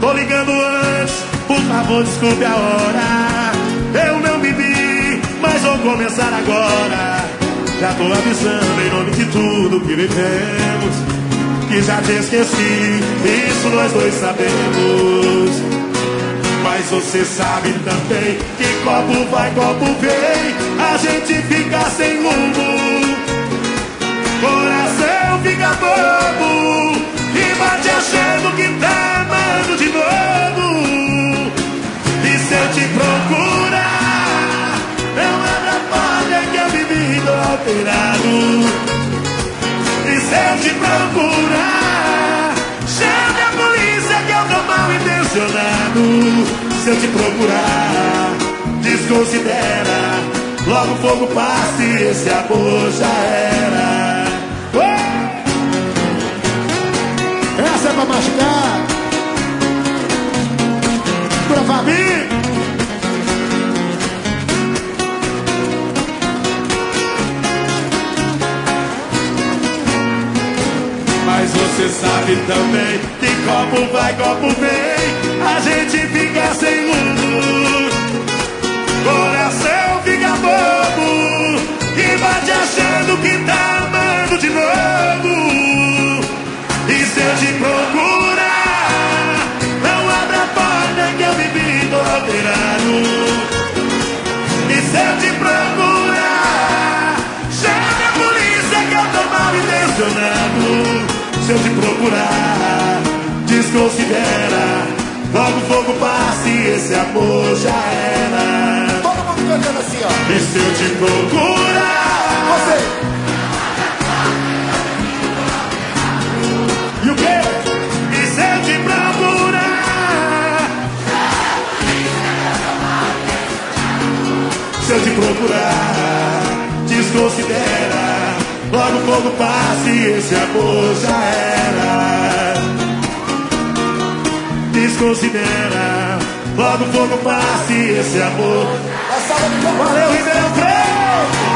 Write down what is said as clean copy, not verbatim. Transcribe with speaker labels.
Speaker 1: Tô ligando antes, por favor desculpe a hora. Eu não bebi, mas vou começar agora. Já tô avisando em nome de tudo que vivemos, que já te esqueci, isso nós dois sabemos. Mas você sabe também que copo vai, copo vem, a gente fica sem rumo, coração fica bobo e bate achando que tá amando de novo. E se eu te procurar, não abra a porta que eu vivi tô alterado. E se eu te procurar, chame a polícia que eu tô mal intencionado. Se eu te procurar, desconsidera, logo o fogo passa e esse amor já era.
Speaker 2: Essa é pra machucar. Pra Fabi.
Speaker 1: Mas você sabe também que copo vai, copo vem, a gente fica sem rumo, coração fica bobo e bate achando que tá amando de novo. E se eu te procurar, não abra a porta que eu vivi tô alterado. E se eu te procurar, chame a polícia que eu tô mal intencionado. Se eu te procurar, desconsidera, logo o fogo passa e esse amor já era.
Speaker 2: Todo mundo cantando assim, ó.
Speaker 1: E se eu te procurar,
Speaker 2: Você.
Speaker 1: E o quê? E se eu te procurar, se eu te procurar, desconsidera, logo o fogo passa e esse amor já era. Desconsidera, logo o fogo passa e esse amor.
Speaker 2: A salva de palmas.
Speaker 1: Valeu, Ribeirão Preto!